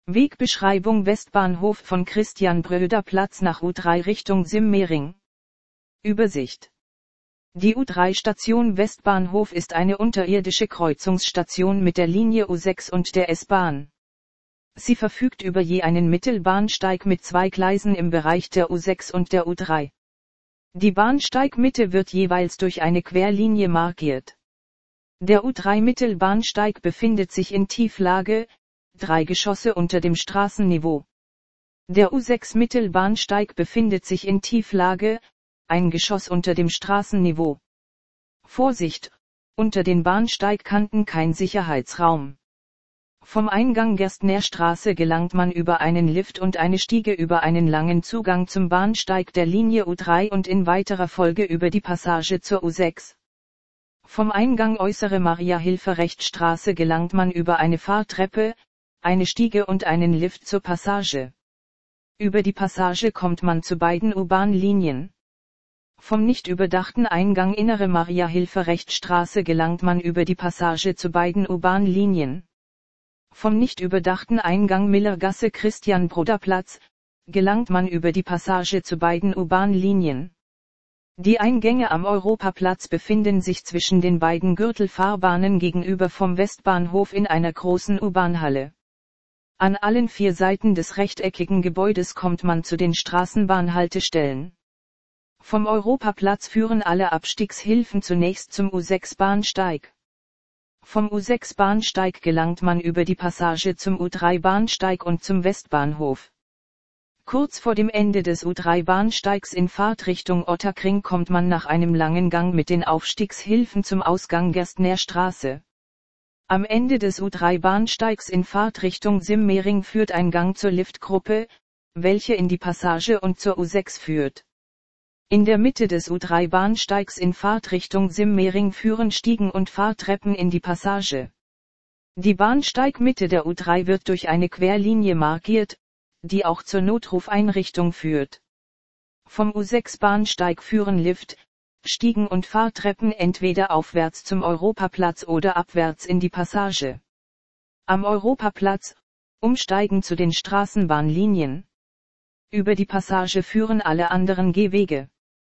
Wegbeschreibung: Westbahnhof von Christian-Broeder-Platz nach U3 Richtung Simmering. Übersicht. Die U3-Station Westbahnhof ist eine unterirdische Kreuzungsstation mit der Linie U6 und der S-Bahn. Sie verfügt über je einen Mittelbahnsteig mit 2 Gleisen im Bereich der U6 und der U3. Die Bahnsteigmitte wird jeweils durch eine Querlinie markiert. Der U3-Mittelbahnsteig befindet sich in Tieflage, 3 Geschosse unter dem Straßenniveau. Der U6-Mittelbahnsteig befindet sich in Tieflage, 1 Geschoss unter dem Straßenniveau. Vorsicht! Unter den Bahnsteigkanten kein Sicherheitsraum. Vom Eingang Gerstnerstraße gelangt man über einen Lift und eine Stiege über einen langen Zugang zum Bahnsteig der Linie U3 und in weiterer Folge über die Passage zur U6. Vom Eingang Äußere Maria-Hilfer-Rechtstraße gelangt man über eine Fahrtreppe, eine Stiege und einen Lift zur Passage. Über die Passage kommt man zu beiden U-Bahn-Linien. Vom nicht überdachten Eingang Innere Maria-Hilfer-Rechtstraße gelangt man über die Passage zu beiden U-Bahn-Linien. Vom nicht überdachten Eingang Millergasse Christian-Broeder-Platz gelangt man über die Passage zu beiden U-Bahn-Linien. Die Eingänge am Europaplatz befinden sich zwischen den beiden Gürtelfahrbahnen gegenüber vom Westbahnhof in einer großen U-Bahn-Halle. An allen 4 Seiten des rechteckigen Gebäudes kommt man zu den Straßenbahnhaltestellen. Vom Europaplatz führen alle Abstiegshilfen zunächst zum U6-Bahnsteig. Vom U6-Bahnsteig gelangt man über die Passage zum U3-Bahnsteig und zum Westbahnhof. Kurz vor dem Ende des U3-Bahnsteigs in Fahrtrichtung Ottakring kommt man nach einem langen Gang mit den Aufstiegshilfen zum Ausgang Gerstnerstraße. Am Ende des U3-Bahnsteigs in Fahrtrichtung Simmering führt ein Gang zur Liftgruppe, welche in die Passage und zur U6 führt. In der Mitte des U3-Bahnsteigs in Fahrtrichtung Simmering führen Stiegen und Fahrtreppen in die Passage. Die Bahnsteigmitte der U3 wird durch eine Querlinie markiert, die auch zur Notrufeinrichtung führt. Vom U6-Bahnsteig führen Lift, Stiegen und Fahrtreppen entweder aufwärts zum Europaplatz oder abwärts in die Passage. Am Europaplatz, umsteigen zu den Straßenbahnlinien. Über die Passage führen alle anderen Gehwege.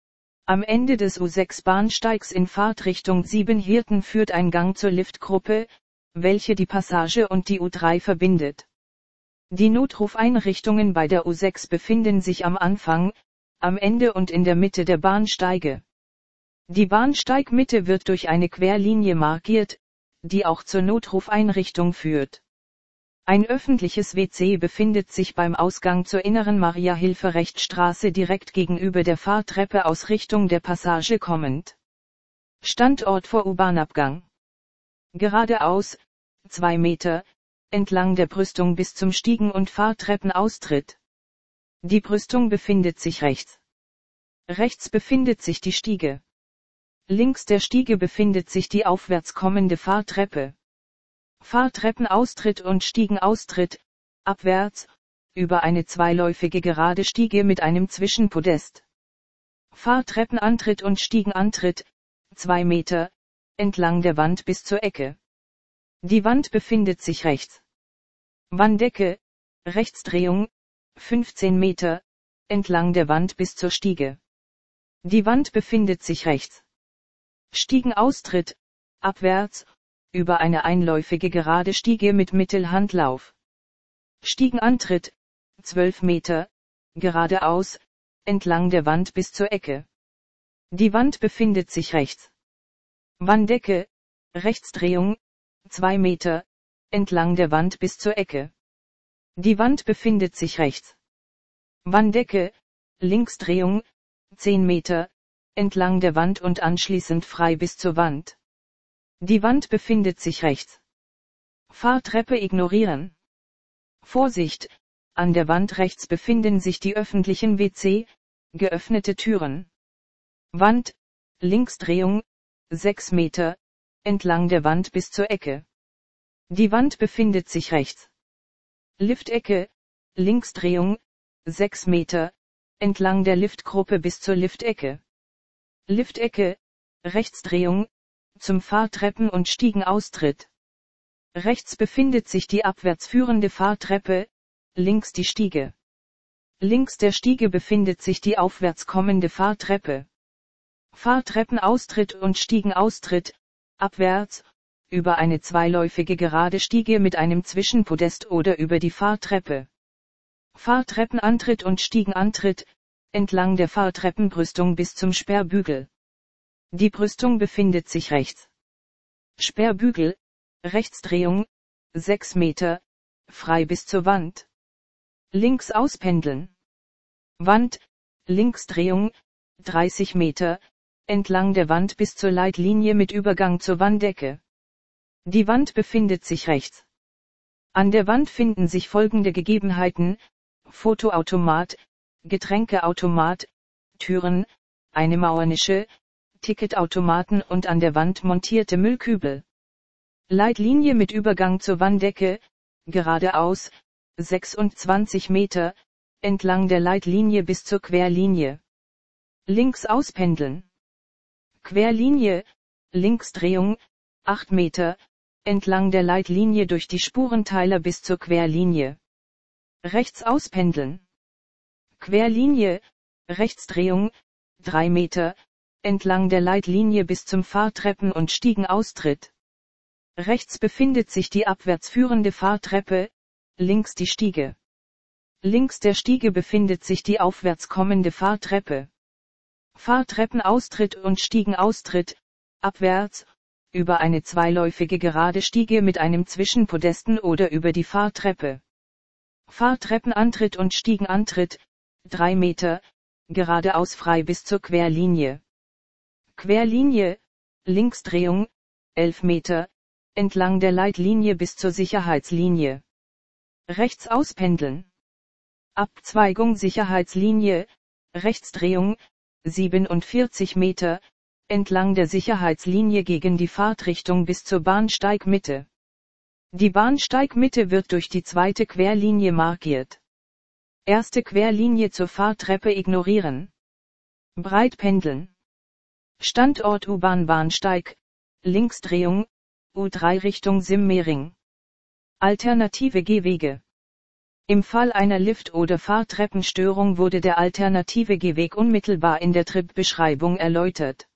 Am Ende des U6-Bahnsteigs in Fahrtrichtung Siebenhirten führt ein Gang zur Liftgruppe, welche die Passage und die U3 verbindet. Die Notrufeinrichtungen bei der U6 befinden sich am Anfang, am Ende und in der Mitte der Bahnsteige. Die Bahnsteigmitte wird durch eine Querlinie markiert, die auch zur Notrufeinrichtung führt. Ein öffentliches WC befindet sich beim Ausgang zur Inneren Maria-Hilfer-Rechtstraße direkt gegenüber der Fahrtreppe aus Richtung der Passage kommend. Standort vor U-Bahn-Abgang. Geradeaus, 2 Meter, entlang der Brüstung bis zum Stiegen- und Fahrtreppenaustritt. Die Brüstung befindet sich rechts. Rechts befindet sich die Stiege. Links der Stiege befindet sich die aufwärts kommende Fahrtreppe. Fahrtreppenaustritt und Stiegenaustritt, abwärts, über eine zweiläufige gerade Stiege mit einem Zwischenpodest. Fahrtreppenantritt und Stiegenantritt, 2 Meter, entlang der Wand bis zur Ecke. Die Wand befindet sich rechts. Wanddecke, Rechtsdrehung, 15 Meter, entlang der Wand bis zur Stiege. Die Wand befindet sich rechts. Stiegenaustritt, abwärts, über eine einläufige gerade Stiege mit Mittelhandlauf. Stiegenantritt, 12 Meter, geradeaus, entlang der Wand bis zur Ecke. Die Wand befindet sich rechts. Wanddecke, Rechtsdrehung, 2 Meter, entlang der Wand bis zur Ecke. Die Wand befindet sich rechts. Wanddecke, Linksdrehung, 10 Meter, entlang der Wand und anschließend frei bis zur Wand. Die Wand befindet sich rechts. Fahrtreppe ignorieren. Vorsicht! An der Wand rechts befinden sich die öffentlichen WC, geöffnete Türen. Wand, Linksdrehung, 6 Meter, entlang der Wand bis zur Ecke. Die Wand befindet sich rechts. Liftecke, Linksdrehung, 6 Meter, entlang der Liftgruppe bis zur Liftecke. Liftecke, Rechtsdrehung, zum Fahrtreppen- und Stiegenaustritt. Rechts befindet sich die abwärts führende Fahrtreppe, links die Stiege. Links der Stiege befindet sich die aufwärts kommende Fahrtreppe. Fahrtreppenaustritt und Stiegenaustritt, abwärts, über eine zweiläufige gerade Stiege mit einem Zwischenpodest oder über die Fahrtreppe. Fahrtreppenantritt und Stiegenantritt, entlang der Fahrtreppenbrüstung bis zum Sperrbügel. Die Brüstung befindet sich rechts. Sperrbügel, Rechtsdrehung, 6 Meter, frei bis zur Wand. Links auspendeln. Wand, Linksdrehung, 30 Meter, entlang der Wand bis zur Leitlinie mit Übergang zur Wanddecke. Die Wand befindet sich rechts. An der Wand finden sich folgende Gegebenheiten: Fotoautomat, Getränkeautomat, Türen, eine Mauernische, Ticketautomaten und an der Wand montierte Müllkübel. Leitlinie mit Übergang zur Wanddecke, geradeaus, 26 Meter, entlang der Leitlinie bis zur Querlinie. Links auspendeln. Querlinie, Linksdrehung, 8 Meter, entlang der Leitlinie durch die Spurenteiler bis zur Querlinie. Rechts auspendeln. Querlinie, Rechtsdrehung, 3 Meter, entlang der Leitlinie bis zum Fahrtreppen- und Stiegenaustritt. Rechts befindet sich die abwärts führende Fahrtreppe, links die Stiege. Links der Stiege befindet sich die aufwärts kommende Fahrtreppe. Fahrtreppenaustritt und Stiegenaustritt, abwärts, über eine zweiläufige gerade Stiege mit einem Zwischenpodesten oder über die Fahrtreppe. Fahrtreppenantritt und Stiegenantritt, 3 Meter, geradeaus frei bis zur Querlinie. Querlinie, Linksdrehung, 11 Meter, entlang der Leitlinie bis zur Sicherheitslinie. Rechts auspendeln. Abzweigung Sicherheitslinie, Rechtsdrehung, 47 Meter, entlang der Sicherheitslinie gegen die Fahrtrichtung bis zur Bahnsteigmitte. Die Bahnsteigmitte wird durch die zweite Querlinie markiert. Erste Querlinie zur Fahrtreppe ignorieren. Breit pendeln. Standort U-Bahn-Bahnsteig, Linksdrehung, U3 Richtung Simmering. Alternative Gehwege. Im Fall einer Lift- oder Fahrtreppenstörung wurde der alternative Gehweg unmittelbar in der Tripbeschreibung erläutert.